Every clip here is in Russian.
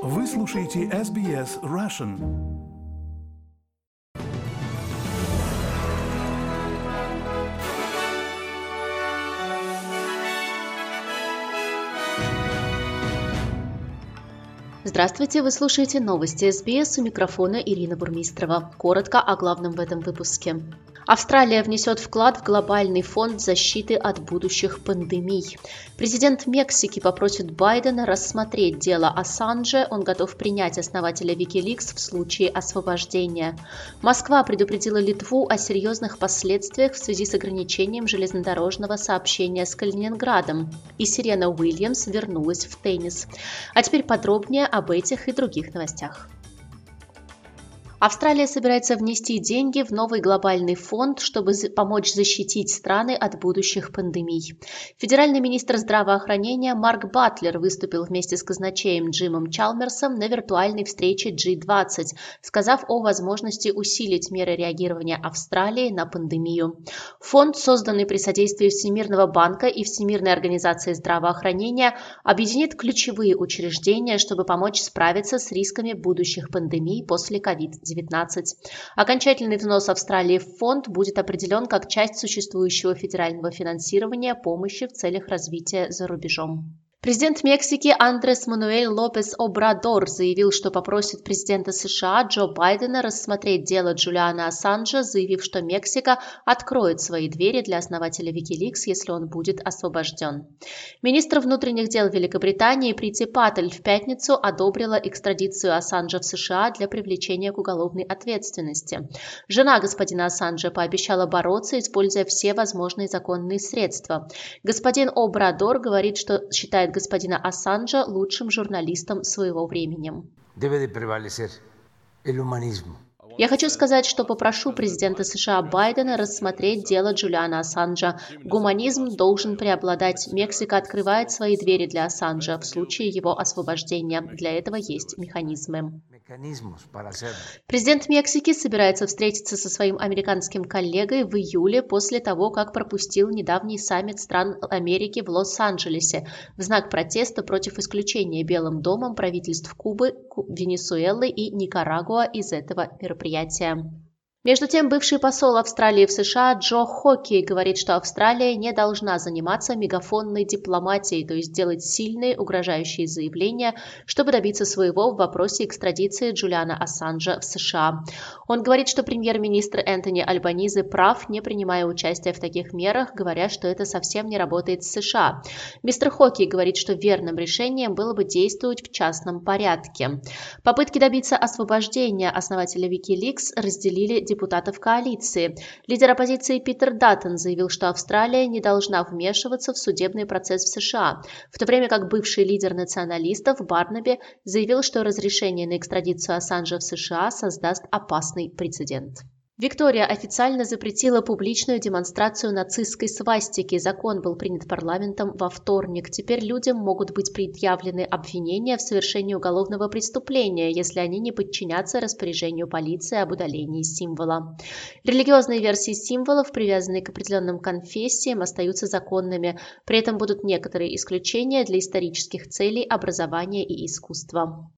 Вы слушаете SBS Russian. Здравствуйте, вы слушаете новости SBS, у микрофона Ирина Бурмистрова. Коротко о главном в этом выпуске. Австралия внесет вклад в глобальный фонд защиты от будущих пандемий. Президент Мексики попросит Байдена рассмотреть дело Ассанжа. Он готов принять основателя Wikileaks в случае освобождения. Москва предупредила Литву о серьезных последствиях в связи с ограничением железнодорожного сообщения с Калининградом. И Серена Уильямс вернулась в теннис. А теперь подробнее об этих и других новостях. Австралия собирается внести деньги в новый глобальный фонд, чтобы помочь защитить страны от будущих пандемий. Федеральный министр здравоохранения Марк Батлер выступил вместе с казначеем Джимом Чалмерсом на виртуальной встрече G20, сказав о возможности усилить меры реагирования Австралии на пандемию. Фонд, созданный при содействии Всемирного банка и Всемирной организации здравоохранения, объединит ключевые учреждения, чтобы помочь справиться с рисками будущих пандемий после COVID-19. Окончательный взнос Австралии в фонд будет определен как часть существующего федерального финансирования помощи в целях развития за рубежом. Президент Мексики Андрес Мануэль Лопес Обрадор заявил, что попросит президента США Джо Байдена рассмотреть дело Джулиана Ассанжа, заявив, что Мексика откроет свои двери для основателя Wikileaks, если он будет освобожден. Министр внутренних дел Великобритании Прити Патель в пятницу одобрила экстрадицию Ассанжа в США для привлечения к уголовной ответственности. Жена господина Ассанжа пообещала бороться, используя все возможные законные средства. Господин Обрадор говорит, что считает господина Ассанжа лучшим журналистом своего времени. Я хочу сказать, что попрошу президента США Байдена рассмотреть дело Джулиана Ассанжа. Гуманизм должен преобладать. Мексика открывает свои двери для Ассанжа в случае его освобождения. Для этого есть механизмы. Президент Мексики собирается встретиться со своим американским коллегой в июле после того, как пропустил недавний саммит стран Америки в Лос-Анджелесе в знак протеста против исключения Белым домом правительств Кубы, Венесуэлы и Никарагуа из этого мероприятия. Между тем, бывший посол Австралии в США Джо Хокки говорит, что Австралия не должна заниматься мегафонной дипломатией, то есть делать сильные, угрожающие заявления, чтобы добиться своего в вопросе экстрадиции Джулиана Ассанжа в США. Он говорит, что премьер-министр Энтони Альбанизе прав, не принимая участия в таких мерах, говоря, что это совсем не работает с США. Мистер Хокки говорит, что верным решением было бы действовать в частном порядке. Попытки добиться освобождения основателя Wikileaks разделили депутатов коалиции. Лидер оппозиции Питер Даттон заявил, что Австралия не должна вмешиваться в судебный процесс в США, в то время как бывший лидер националистов Барнаби заявил, что разрешение на экстрадицию Ассанжа в США создаст опасный прецедент. Виктория официально запретила публичную демонстрацию нацистской свастики. Закон был принят парламентом во вторник. Теперь людям могут быть предъявлены обвинения в совершении уголовного преступления, если они не подчинятся распоряжению полиции об удалении символа. Религиозные версии символов, привязанные к определенным конфессиям, остаются законными. При этом будут некоторые исключения для исторических целей, образования и искусства.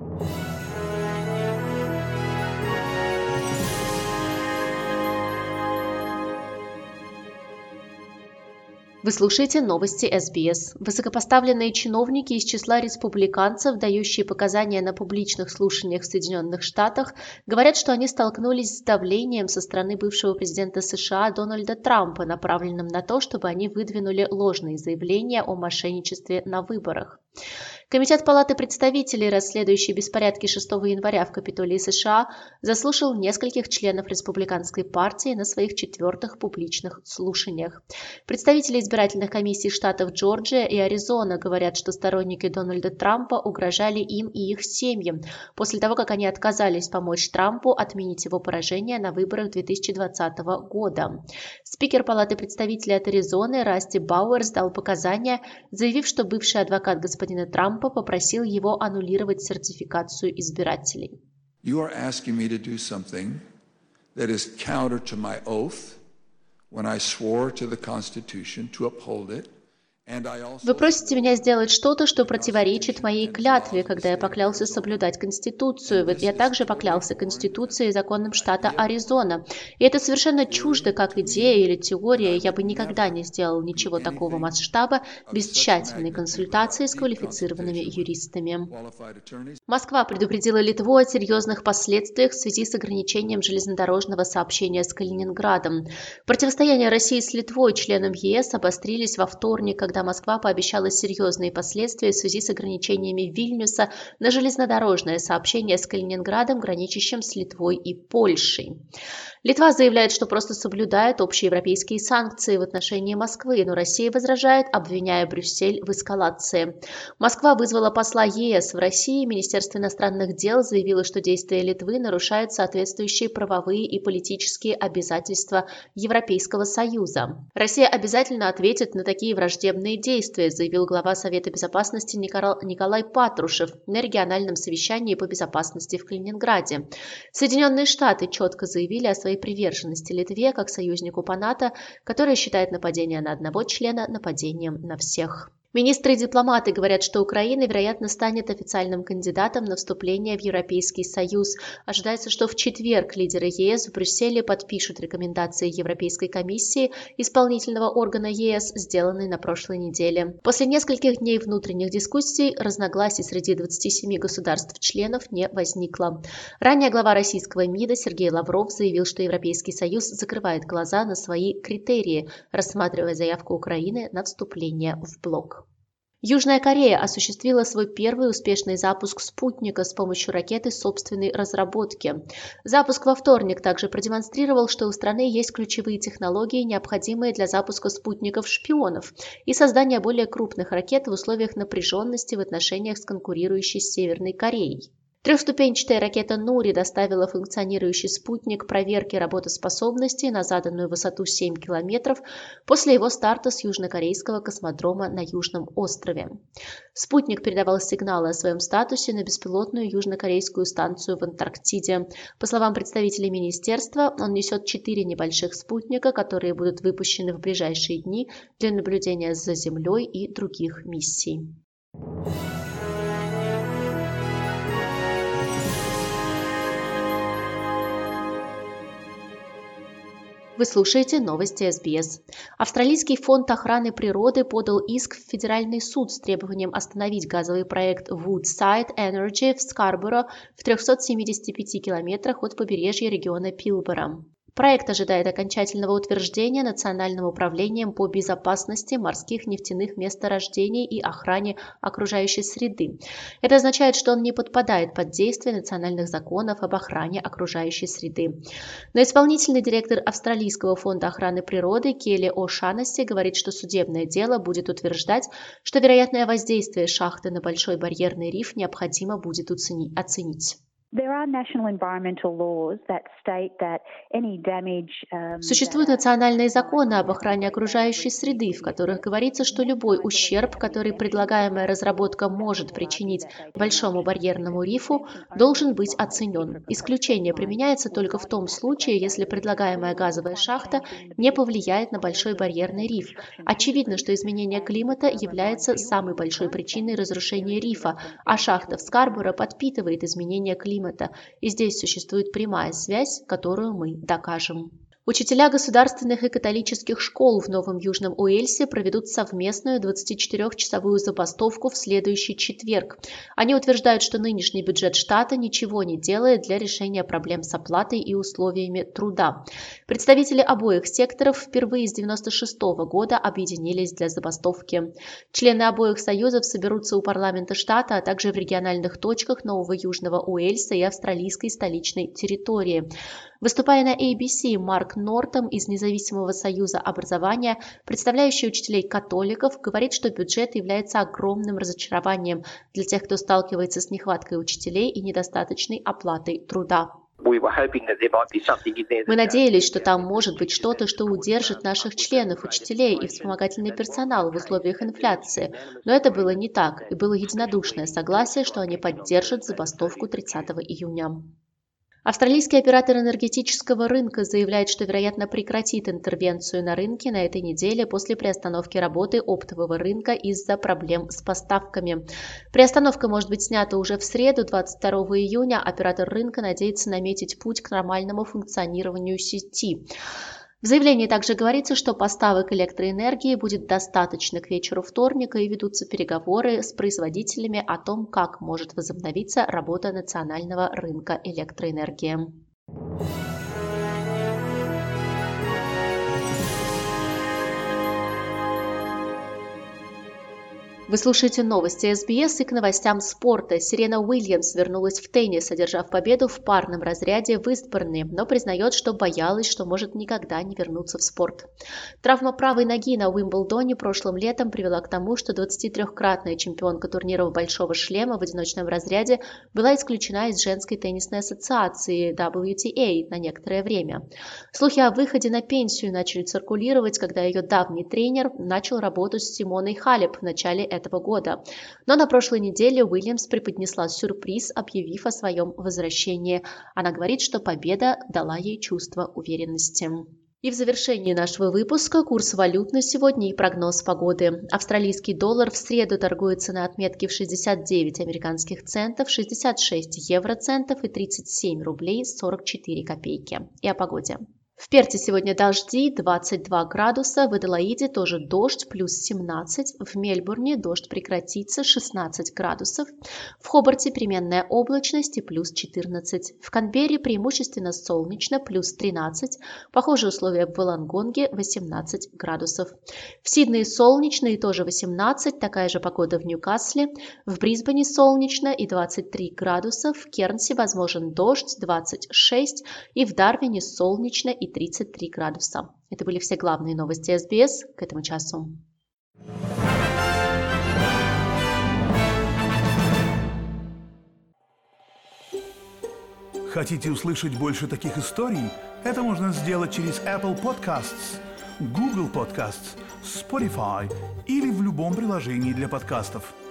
Вы слушаете новости SBS. Высокопоставленные чиновники из числа республиканцев, дающие показания на публичных слушаниях в Соединенных Штатах, говорят, что они столкнулись с давлением со стороны бывшего президента США Дональда Трампа, направленным на то, чтобы они выдвинули ложные заявления о мошенничестве на выборах. Комитет Палаты представителей, расследующий беспорядки 6 января в Капитолии США, заслушал нескольких членов республиканской партии на своих 4-х публичных слушаниях. Представители избирательных комиссий штатов Джорджия и Аризона говорят, что сторонники Дональда Трампа угрожали им и их семьям после того, как они отказались помочь Трампу отменить его поражение на выборах 2020 года. Спикер Палаты представителей от Аризоны Расти Бауэрс дал показания, заявив, что бывший адвокат господина Трампа попросил его аннулировать сертификацию избирателей. You are asking me to do something that is counter to my oath when I swore to the Constitution to uphold it Вы просите меня сделать что-то, что противоречит моей клятве, когда я поклялся соблюдать Конституцию. Ведь я также поклялся Конституцией и законам штата Аризона. И это совершенно чуждо как идея или теория. Я бы никогда не сделал ничего такого масштаба без тщательной консультации с квалифицированными юристами. Москва предупредила Литву о серьезных последствиях в связи с ограничением железнодорожного сообщения с Калининградом. Противостояние России с Литвой, членом ЕС, обострились во вторник, когда Москва пообещала серьезные последствия в связи с ограничениями Вильнюса на железнодорожное сообщение с Калининградом, граничащим с Литвой и Польшей. Литва заявляет, что просто соблюдает общеевропейские санкции в отношении Москвы, но Россия возражает, обвиняя Брюссель в эскалации. Москва вызвала посла ЕС в России. Министерство иностранных дел заявило, что действия Литвы нарушают соответствующие правовые и политические обязательства Европейского Союза. Россия обязательно ответит на такие враждебные действия, заявил глава Совета безопасности Николай Патрушев на региональном совещании по безопасности в Калининграде. Соединенные Штаты четко заявили о своей приверженности Литве как союзнику по НАТО, которая считает нападение на одного члена нападением на всех. Министры и дипломаты говорят, что Украина, вероятно, станет официальным кандидатом на вступление в Европейский Союз. Ожидается, что в четверг лидеры ЕС в Брюсселе подпишут рекомендации Европейской комиссии, исполнительного органа ЕС, сделанные на прошлой неделе. После нескольких дней внутренних дискуссий разногласий среди 27 государств-членов не возникло. Ранее глава российского МИДа Сергей Лавров заявил, что Европейский Союз закрывает глаза на свои критерии, рассматривая заявку Украины на вступление в блок. Южная Корея осуществила свой первый успешный запуск спутника с помощью ракеты собственной разработки. Запуск во вторник также продемонстрировал, что у страны есть ключевые технологии, необходимые для запуска спутников-шпионов и создания более крупных ракет в условиях напряженности в отношениях с конкурирующей с Северной Кореей. Трехступенчатая ракета «Нури» доставила функционирующий спутник проверки работоспособности на заданную высоту 7 километров после его старта с южнокорейского космодрома на Южном острове. Спутник передавал сигналы о своем статусе на беспилотную южнокорейскую станцию в Антарктиде. По словам представителей министерства, он несет 4 небольших спутника, которые будут выпущены в ближайшие дни для наблюдения за Землей и других миссий. Вы слушаете новости СБС. Австралийский фонд охраны природы подал иск в федеральный суд с требованием остановить газовый проект Woodside Energy в Скарборо в 375 километрах от побережья региона Пилбора. Проект ожидает окончательного утверждения Национальным управлением по безопасности морских нефтяных месторождений и охране окружающей среды. Это означает, что он не подпадает под действие национальных законов об охране окружающей среды. Но исполнительный директор Австралийского фонда охраны природы Келли О'Шаннесси говорит, что судебное дело будет утверждать, что вероятное воздействие шахты на Большой барьерный риф необходимо будет оценить. Существуют национальные законы об охране окружающей среды, в которых говорится, что любой ущерб, который предлагаемая разработка может причинить Большому барьерному рифу, должен быть оценен. Исключение применяется только в том случае, если предлагаемая газовая шахта не повлияет на Большой барьерный риф. Очевидно, что изменение климата является самой большой причиной разрушения рифа, а шахта в Скарборо подпитывает изменение климата. И здесь существует прямая связь, которую мы докажем. Учителя государственных и католических школ в Новом Южном Уэльсе проведут совместную 24-часовую забастовку в следующий четверг. Они утверждают, что нынешний бюджет штата ничего не делает для решения проблем с оплатой и условиями труда. Представители обоих секторов впервые с 1996 года объединились для забастовки. Члены обоих союзов соберутся у парламента штата, а также в региональных точках Нового Южного Уэльса и австралийской столичной территории. Выступая на ABC, Марк Нортом из Независимого союза образования, представляющий учителей-католиков, говорит, что бюджет является огромным разочарованием для тех, кто сталкивается с нехваткой учителей и недостаточной оплатой труда. Мы надеялись, что там может быть что-то, что удержит наших членов, учителей и вспомогательный персонал в условиях инфляции, но это было не так, и было единодушное согласие, что они поддержат забастовку 30 июня. Австралийский оператор энергетического рынка заявляет, что, вероятно, прекратит интервенцию на рынке на этой неделе после приостановки работы оптового рынка из-за проблем с поставками. Приостановка может быть снята уже в среду, 22 июня. Оператор рынка надеется наметить путь к нормальному функционированию сети. В заявлении также говорится, что поставок электроэнергии будет достаточно к вечеру вторника и ведутся переговоры с производителями о том, как может возобновиться работа национального рынка электроэнергии. Вы слушаете новости СБС, и к новостям спорта. Серена Уильямс вернулась в теннис, одержав победу в парном разряде в Истборне, но признает, что боялась, что может никогда не вернуться в спорт. Травма правой ноги на Уимблдоне прошлым летом привела к тому, что 23-кратная чемпионка турниров «Большого шлема» в одиночном разряде была исключена из женской теннисной ассоциации WTA на некоторое время. Слухи о выходе на пенсию начали циркулировать, когда ее давний тренер начал работу с Симоной Халеп в начале этого года. Но на прошлой неделе Уильямс преподнесла сюрприз, объявив о своем возвращении. Она говорит, что победа дала ей чувство уверенности. И в завершении нашего выпуска курс валют на сегодня и прогноз погоды. Австралийский доллар в среду торгуется на отметке в 69 американских центов, 66 евроцентов и 37 рублей 44 копейки. И о погоде. В Перте сегодня дожди, 22 градуса, в Аделаиде тоже дождь, плюс 17, в Мельбурне дождь прекратится, 16 градусов, в Хобарте переменная облачность и плюс 14, в Канберре преимущественно солнечно, плюс 13, похожие условия в Волонгонге, 18 градусов. В Сиднее солнечно и тоже 18, такая же погода в Ньюкасле, в Брисбене солнечно и 23 градуса, в Кернсе возможен дождь, 26, и в Дарвине солнечно и 33 градуса. Это были все главные новости СБС к этому часу. Хотите услышать больше таких историй? Это можно сделать через Apple Podcasts, Google Podcasts, Spotify или в любом приложении для подкастов.